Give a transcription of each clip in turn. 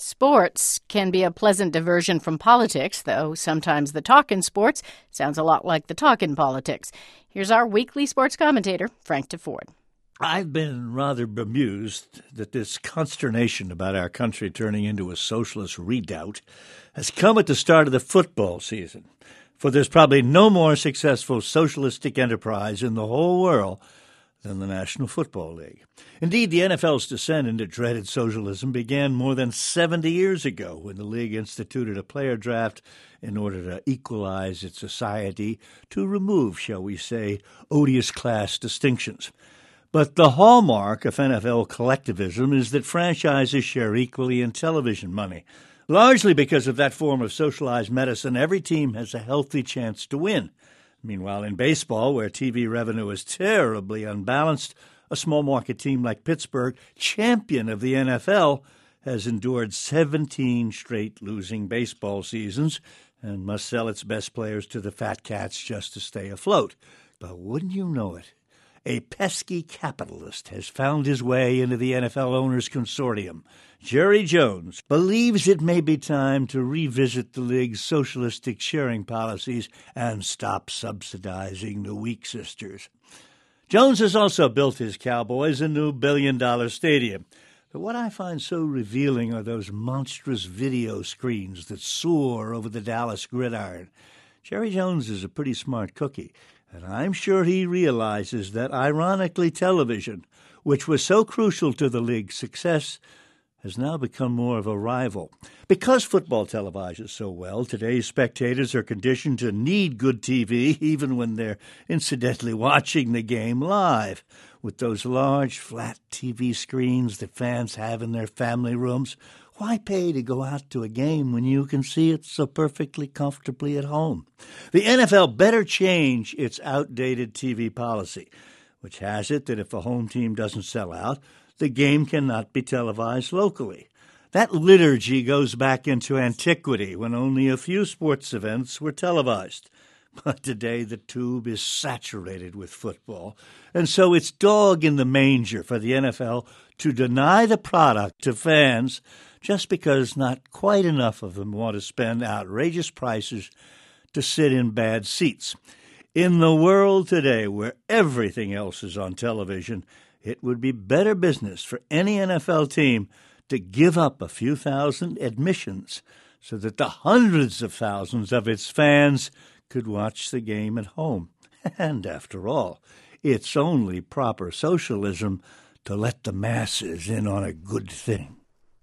Sports can be a pleasant diversion from politics, though sometimes the talk in sports sounds a lot like the talk in politics. Here's our weekly sports commentator, Frank DeFord. I've been rather bemused that this consternation about our country turning into a socialist redoubt has come at the start of the football season. For there's probably no more successful socialistic enterprise in the whole world than the National Football League. Indeed, the NFL's descent into dreaded socialism began more than 70 years ago when the league instituted a player draft in order to equalize its society to remove, shall we say, odious class distinctions. But the hallmark of NFL collectivism is that franchises share equally in television money. Largely because of that form of socialized medicine, every team has a healthy chance to win. Meanwhile, in baseball, where TV revenue is terribly unbalanced, a small market team like Pittsburgh, champion of the NFL, has endured 17 straight losing baseball seasons and must sell its best players to the fat cats just to stay afloat. But wouldn't you know it, a pesky capitalist has found his way into the NFL Owners Consortium. Jerry Jones believes it may be time to revisit the league's socialistic sharing policies and stop subsidizing the weak sisters. Jones has also built his Cowboys a new billion-dollar stadium. But what I find so revealing are those monstrous video screens that soar over the Dallas gridiron. Jerry Jones is a pretty smart cookie, and I'm sure he realizes that, ironically, television, which was so crucial to the league's success, has now become more of a rival. Because football televises so well, today's spectators are conditioned to need good TV even when they're incidentally watching the game live. With those large, flat TV screens that fans have in their family rooms, why pay to go out to a game when you can see it so perfectly comfortably at home? The NFL better change its outdated TV policy, which has it that if a home team doesn't sell out, the game cannot be televised locally. That liturgy goes back into antiquity when only a few sports events were televised. But today the tube is saturated with football, and so it's dog in the manger for the NFL to deny the product to fans just because not quite enough of them want to spend outrageous prices to sit in bad seats. In the world today where everything else is on television, it would be better business for any NFL team to give up a few thousand admissions so that the hundreds of thousands of its fans could watch the game at home. And after all, it's only proper socialism to let the masses in on a good thing.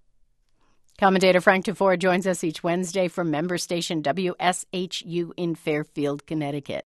Commentator Frank DeFord joins us each Wednesday from member station WSHU in Fairfield, Connecticut.